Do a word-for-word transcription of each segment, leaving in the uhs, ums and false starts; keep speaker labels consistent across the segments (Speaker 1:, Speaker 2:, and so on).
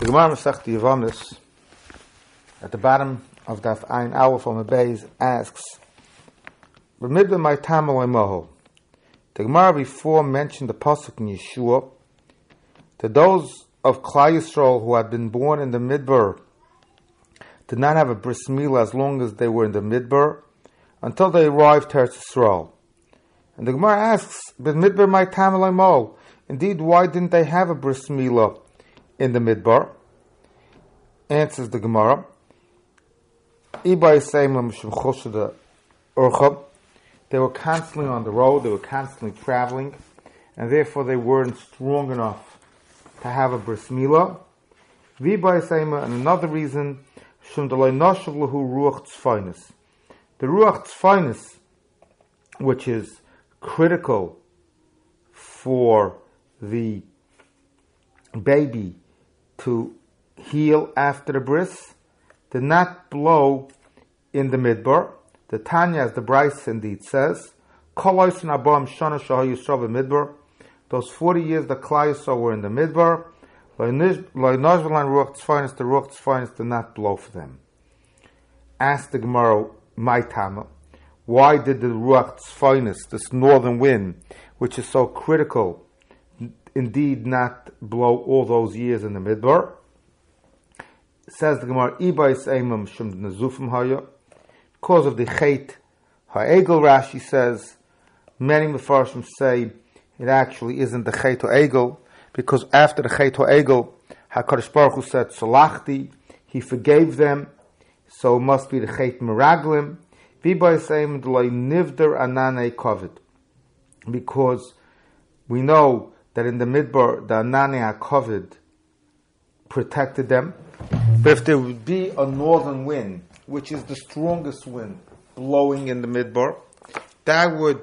Speaker 1: The Gemara Masechta Yevamos, at the bottom of Daf Ein Aleph on the base, asks, "B'midbar my tamalei moho." The Gemara before mentioned the pasuk in Yeshua that those of Klal Yisrael who had been born in the Midbar did not have a bris milah as long as they were in the Midbar until they arrived to Eretz Yisrael. And the Gemara asks, "B'midbar my tamalei moho." Indeed, why didn't they have a bris milah in the Midbar? Answers the Gemara, they were constantly on the road, they were constantly traveling, and therefore they weren't strong enough to have a bris milah. And another reason, the ruach tzfainis, which is critical for the baby to heal after the bris, did not blow in the Midbar. The Tanya, as the Bryce indeed says, those forty years the Klal Yisrael were in the Midbar, the ruach tzfainis did not blow for them. Asked the Gemara, my Tama, why did the ruach tzfainis, this northern wind, which is so critical, indeed not blow all those years in the Midbar? Says the Gemara, because of the Chet Ha'egel, Rashi says, many Mefarshim say it actually isn't the Chet Ha'egel, because after the Chet Ha'egel, HaKadosh Baruch Hu said, Salachti, he forgave them, so it must be the Chet Meraglim, Nivder Anane Kovid, because we know that in the Midbar, the Anane HaKovid protected them. But if there would be a northern wind, which is the strongest wind blowing in the Midbar, that would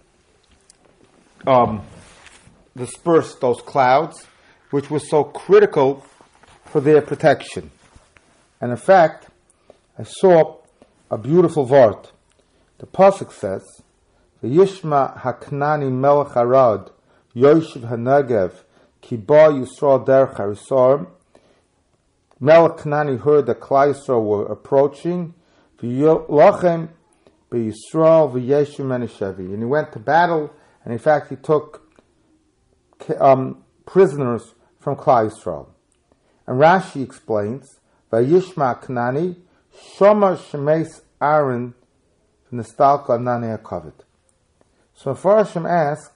Speaker 1: um, disperse those clouds, which was so critical for their protection. And in fact, I saw a beautiful vart. The pasuk says, "V'yishma haknani melech Arad Yoshev Hanegev ki ba Yisrael derech harisarim." Melech Kanani heard that Klal Yisrael were approaching, V'yolachem b'Yisrael v'yeshu menishevi, and he went to battle, and in fact he took um, prisoners from Klal Yisrael. And Rashi explains, V'yishma Kanani shoma shemes Aaron v'nestalka anani hakavid. So Mefarshim ask,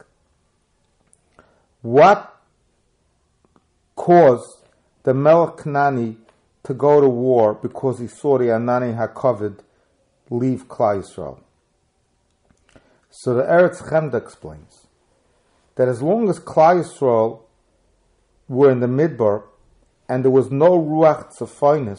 Speaker 1: what caused the Melech Kanani to go to war because he saw the Anani HaKovid leave Klal Yisrael? So the Eretz Chemda explains that as long as Klal Yisrael were in the Midbar and there was no Ruach Tzfainis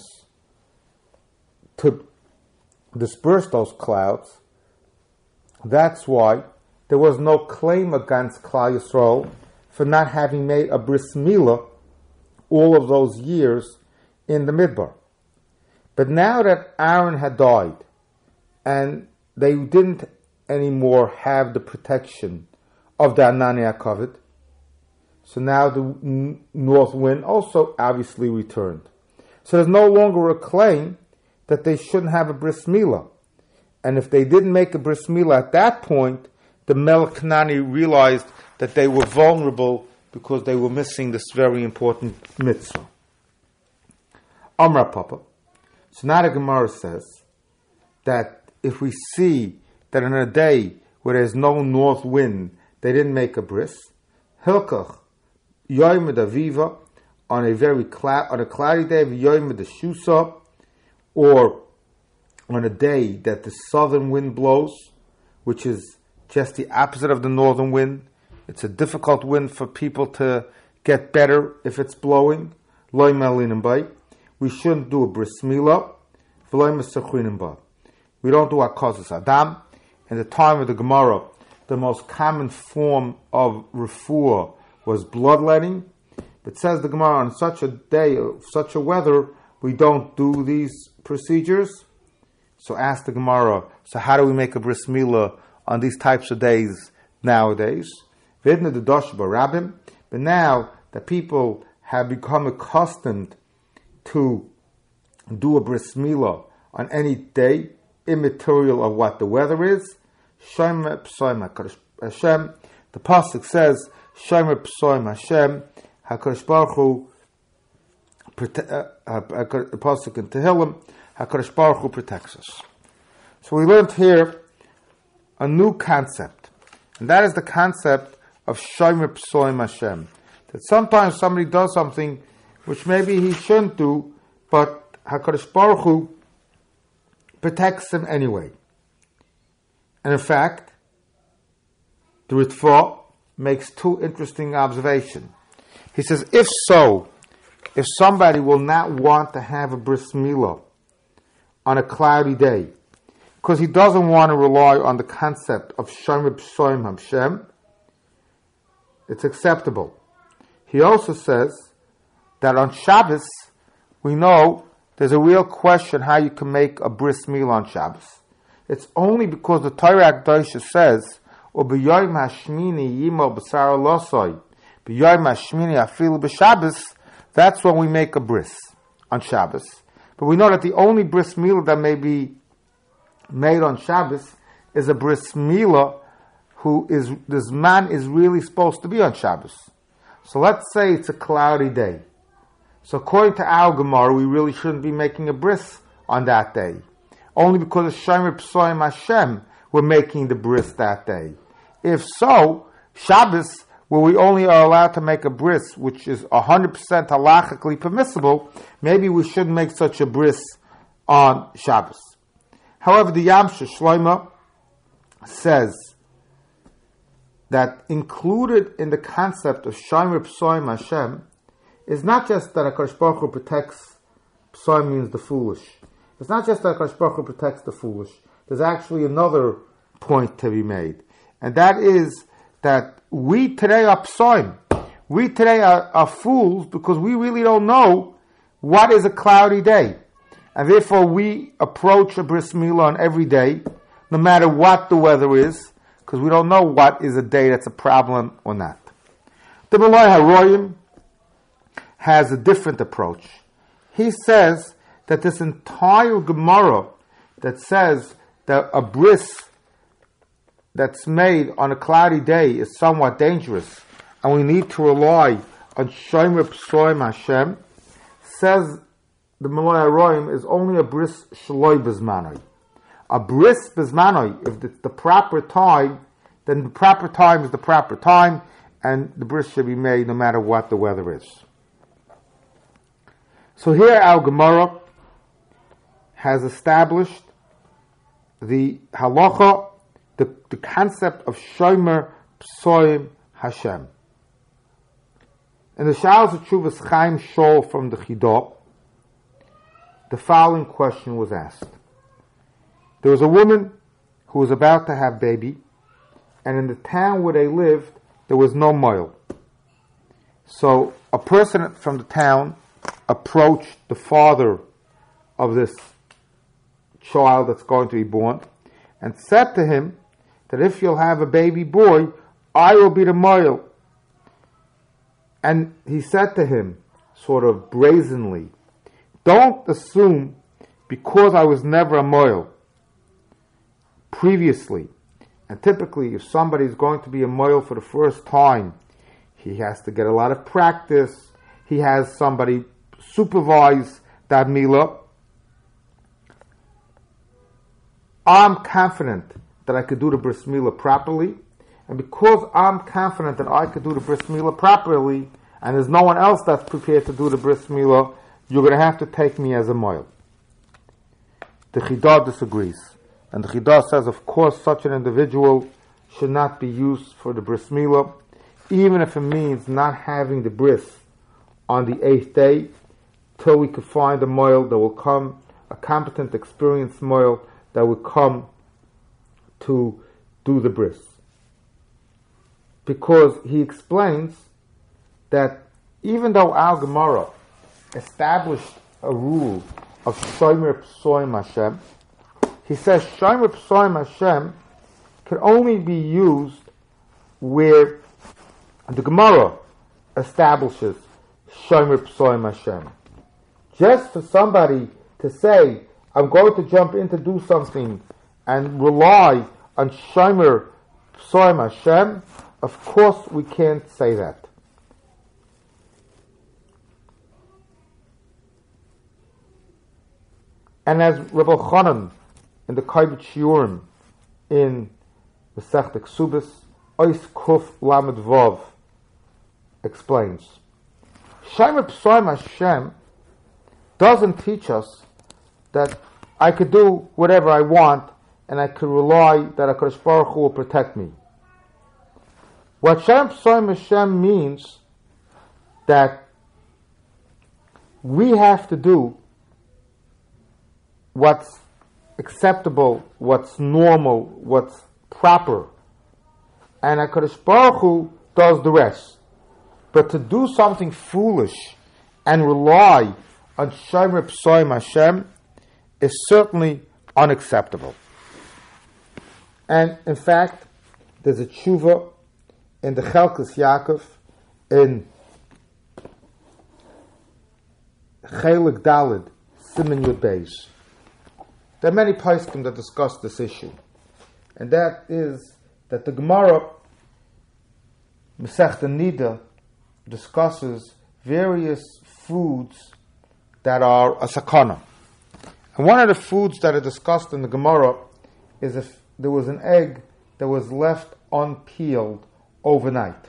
Speaker 1: to disperse those clouds, that's why there was no claim against Klal Yisrael for not having made a bris milah all of those years in the Midbar. But now that Aaron had died and they didn't anymore have the protection of the Anani HaKovid, so now the n- north wind also obviously returned. So there's no longer a claim that they shouldn't have a bris milah. And if they didn't make a bris milah at that point, the Melech Kanani realized that they were vulnerable because they were missing this very important mitzvah. Amra Papa. So now the Gemara says that if we see that in a day where there's no north wind, they didn't make a bris, Hilkach Yoim Aviva, on a very cloud, on a cloudy day, Yoim Shusa, or on a day that the southern wind blows, which is just the opposite of the northern wind. It's a difficult wind for people to get better if it's blowing. We shouldn't do a bris milah. We don't do a kozas adam. In the time of the Gemara, the most common form of refuah was bloodletting. But says the Gemara, on such a day, of such a weather, we don't do these procedures. So ask the Gemara, so how do we make a bris milah on these types of days nowadays? But now that people have become accustomed to do a bris milah on any day, immaterial of what the weather is. Shomer Psoim HaKadosh Hashem. The pasuk says, Shomer Psoim Hashem, HaKadosh Baruch Hu, the pasuk in Tehillim, HaKadosh Baruch Hu protects us. So we learned here a new concept, and that is the concept of Shomer Psoim Hashem. That sometimes somebody does something which maybe he shouldn't do, but HaKadosh Baruch Hu protects him anyway. And in fact, the Ritva makes two interesting observations. He says, if so, if somebody will not want to have a bris milah on a cloudy day, because he doesn't want to rely on the concept of Shomer Psoim Hashem, it's acceptable. He also says that on Shabbos, we know there's a real question how you can make a bris milah on Shabbos. It's only because the Torah Akdosha says, "U'b'yoyim hashmini yimol b'sar losoi, b'yoyim hashmini afilu b'Shabbos." That's when we make a bris on Shabbos. But we know that the only bris milah that may be made on Shabbos is a bris milah who is this man is really supposed to be on Shabbos. So let's say it's a cloudy day. So according to our Gemara, we really shouldn't be making a bris on that day. Only because of Shomer Psoim Hashem, we're making the bris that day. If so, Shabbos, where we only are allowed to make a bris, which is one hundred percent halachically permissible, maybe we shouldn't make such a bris on Shabbos. However, the Yamsha Shloima says that included in the concept of Shomer Psoim Hashem is not just that HaKadosh Baruch Hu protects, Psoim means the foolish. It's not just that HaKadosh Baruch Hu protects the foolish. There's actually another point to be made. And that is that we today are Psoim. We today are, are fools because we really don't know what is a cloudy day. And therefore we approach a bris milah on every day, no matter what the weather is, because we don't know what is a day that's a problem or not. The Malay HaRoyim has a different approach. He says that this entire Gemara that says that a bris that's made on a cloudy day is somewhat dangerous, and we need to rely on Shomer Psoim Hashem, says the Malay HaRoyim is only a bris shloi bezmanoi. A bris bezmanoi, if it's the proper time, then the proper time is the proper time, and the bris should be made no matter what the weather is. So here our Gemara has established the halacha, the, the concept of Shomer Psoim Hashem. In the Shalos HaTshuvas Chaim Shol from the Chidah, the following question was asked. There was a woman who was about to have baby, and in the town where they lived, there was no moil. So a person from the town approached the father of this child that's going to be born and said to him that if you'll have a baby boy, I will be the moil. And he said to him, sort of brazenly, don't assume because I was never a moil previously. And typically, if somebody is going to be a moil for the first time, he has to get a lot of practice. He has somebody supervise that milah. I'm confident that I could do the bris milah properly, and because I'm confident that I could do the bris milah properly, and there's no one else that's prepared to do the bris milah, you're going to have to take me as a moil. The Chidah disagrees. And the Chidah says, of course, such an individual should not be used for the bris milah, even if it means not having the bris on the eighth day, till we could find a moil that will come, a competent, experienced moil that will come to do the bris. Because he explains that even though our Gemara established a rule of Shomer Psoim Hashem, he says Shomer Psoim Hashem can only be used where the Gemara establishes Shomer Psoim Hashem. just for somebody to say, I'm going to jump in to do something and rely on Shomer Psoim Hashem, of course we can't say that. And as Rebbe Chanan in the Kaibet Shiurim in Masechet Ksubis, Ois Kuf Lamed Vav explains, Shomer Psoim Hashem doesn't teach us that I could do whatever I want and I could rely that HaKadosh Baruch Hu will protect me. What Shomer Psoim Hashem means that we have to do what's acceptable, what's normal, what's proper, and HaKadosh Baruch Hu does the rest. But to do something foolish and rely on Shomer Psoim Hashem is certainly unacceptable. And in fact, there's a tshuva in the Chelkas Yaakov in Chelik Dalid Siman Yud Beis. There are many poskim that discuss this issue, and that is that the Gemara Masechta Nida discusses various foods that are a sakana. And one of the foods that are discussed in the Gemara is if there was an egg that was left unpeeled overnight.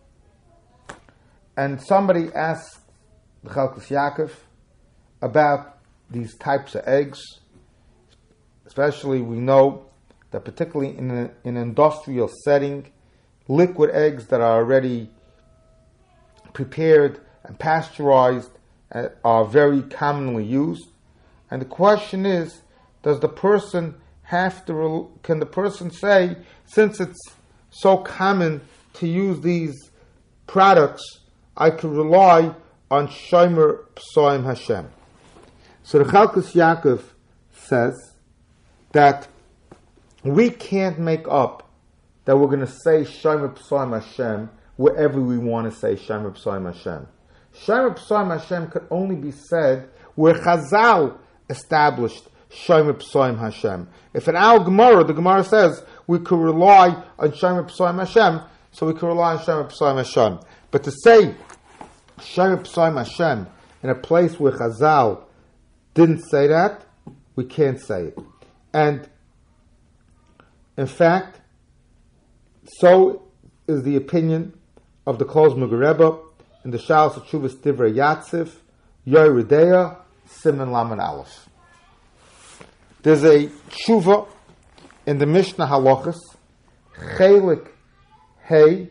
Speaker 1: And somebody asked the Chelkas Yaakov about these types of eggs. Especially we know that particularly in, a, in an industrial setting, liquid eggs that are already prepared and pasteurized uh, are very commonly used. And the question is, does the person have to, can the person say, since it's so common to use these products, I could rely on Shomer Psoim Hashem? So the Chelkas Yaakov says that we can't make up that we're going to say Shomer Psoim Hashem wherever we want to say Shomer Psoim Hashem. Shomer Psoim Hashem could only be said where Chazal established Shomer Psoim Hashem. If in our Gemara, the Gemara says we could rely on Shomer Psoim Hashem, so we could rely on Shomer Psoim Hashem. But to say Shomer Psoim Hashem in a place where Chazal didn't say that, we can't say it. And in fact, so is the opinion of the Klozmer Rebbe in the Shalos Tshuvas Divrei Yatziv, Yoy Redeya, Siman Laman Aleph. There's a tshuva in the Mishnah Halachas, Chelik Hey,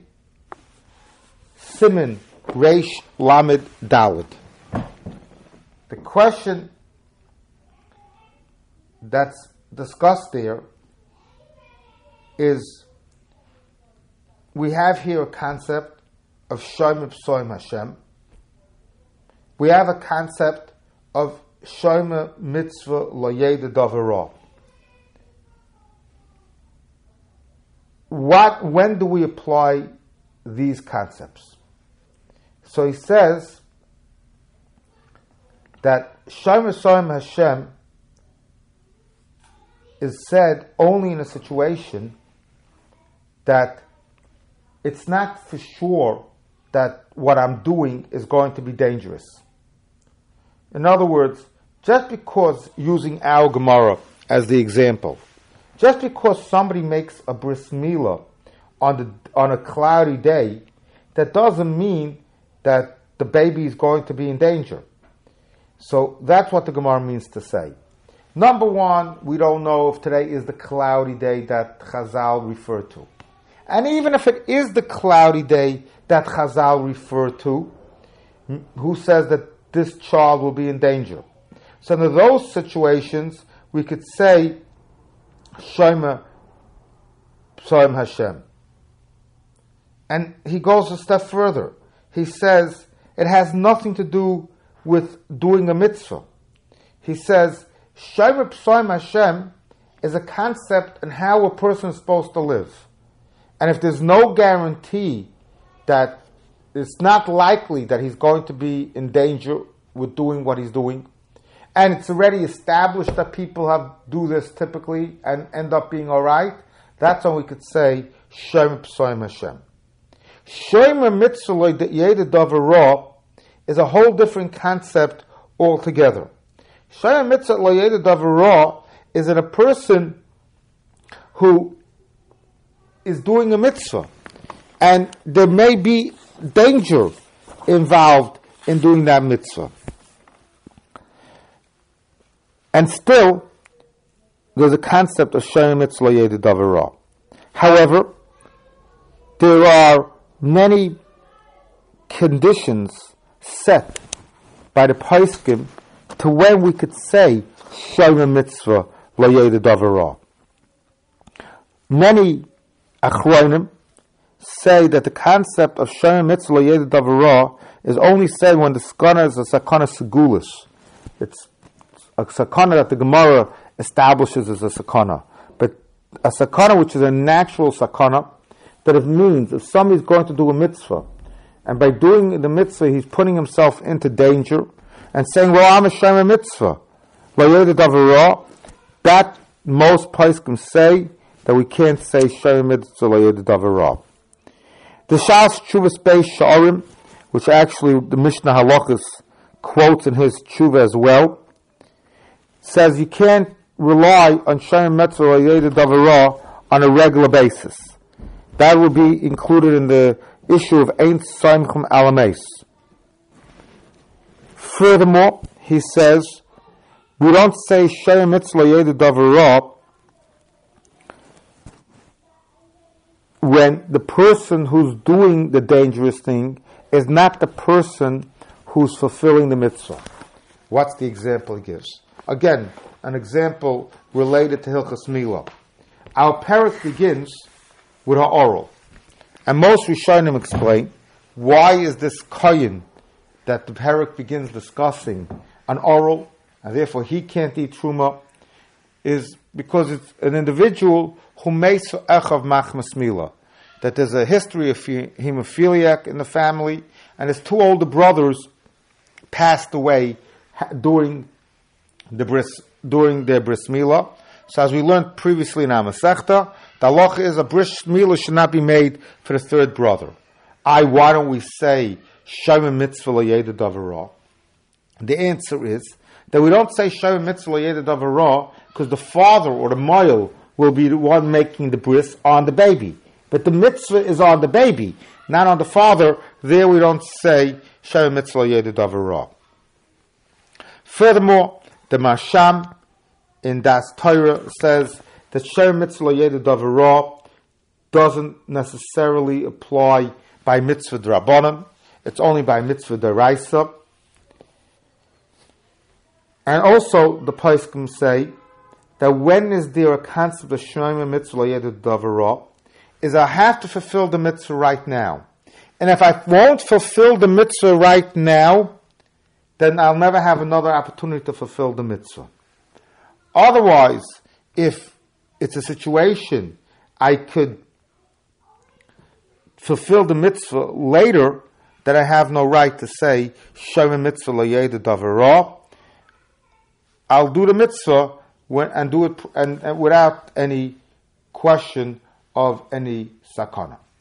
Speaker 1: Siman Reish Lamed Daled. The question that's discussed there is, we have here a concept of Shomer Psoim Hashem. We have a concept of Shomer Mitzvah Lo Yeda Davar. What, when do we apply these concepts? So he says that Shomer Psoim Hashem is said only in a situation that it's not for sure that what I'm doing is going to be dangerous. In other words, just because, using our Gemara as the example, just because somebody makes a bris milah on the on a cloudy day, that doesn't mean that the baby is going to be in danger. So that's what the Gemara means to say. Number one, we don't know if today is the cloudy day that Chazal referred to. And even if it is the cloudy day that Chazal referred to, who says that this child will be in danger? So in those situations, we could say Shomer Psoim Hashem. And he goes a step further. He says it has nothing to do with doing a mitzvah. He says Shomer Psoim Hashem is a concept in how a person is supposed to live. And if there's no guarantee that it's not likely that he's going to be in danger with doing what he's doing, and it's already established that people have do this typically and end up being all right, that's when we could say Shem P'soim Hashem. Shomer Mitzvah Lo Yeda Davar Ra is a whole different concept altogether. Shomer Mitzvah Lo Yeda Davar Ra is that a person who is doing a mitzvah, and there may be danger involved in doing that mitzvah. And still, there's a concept of Shomer Mitzvah Lo Yeda Davar Ra. However, there are many conditions set by the Poskim to when we could say Shomer Mitzvah Lo Yeda Davar Ra. Many Achronim say that the concept of Shomer Mitzvah Lo Yeda Davar Ra is only said when the sakana is a sakana segulis. It's a sakana that the Gemara establishes as a sakana. But a sakana which is a natural sakana, that it means if somebody's going to do a mitzvah, and by doing the mitzvah he's putting himself into danger, and saying, well, I'm a Shomer Mitzvah Lo Yeda Davar Ra, that most poskim say that we can't say Shomer Mitzvah Lo Yeda Davar Ra. The Shas Tshuvas Beis Sha'arim, which actually the Mishnah Halachos quotes in his tshuva as well, says you can't rely on Shomer Mitzvah Lo Yeda Davar Ra on a regular basis. That would be included in the issue of Ein Soimchim Alameis. Furthermore, he says, we don't say Shomer Mitzvah Lo Yeda Davar Ra when the person who's doing the dangerous thing is not the person who's fulfilling the mitzvah. What's the example he gives? Again, an example related to Hilchas Milah. Our parak begins with ha'oral. And most Rishonim explain, why is this koyin that the parak begins discussing an oral, and therefore he can't eat truma, is because it's an individual who makes echav machmas milah, that there's a history of hemophiliac in the family, and his two older brothers passed away during the bris during their bris milah. So as we learned previously in our Masechta, the halacha is a bris milah should not be made for the third brother. I why don't we say Shomer Mitzvah Lo Yeda Davar Ra? The answer is that we don't say Shomer Mitzvah Lo Yeda Davar Ra because the father or the male will be the one making the bris on the baby. But the mitzvah is on the baby, not on the father. There we don't say Shomer Mitzvah Lo Yeda Davar Ra. Furthermore, the Masham in Das Torah says that Shomer Mitzvah Lo Yeda Davar Ra doesn't necessarily apply by mitzvah d'Rabbanan. It's only by mitzvah d'Oraisa. And also the poskim say that when is there a concept of Shomer Mitzvah Lo Yeda Davar Ra is I have to fulfill the mitzvah right now. And if I won't fulfill the mitzvah right now, then I'll never have another opportunity to fulfill the mitzvah. Otherwise, if it's a situation I could fulfill the mitzvah later, that I have no right to say Shomer Mitzvah Lo Yeda Davar Ra. I'll do the mitzvah when, and do it and, and without any question of any sakana.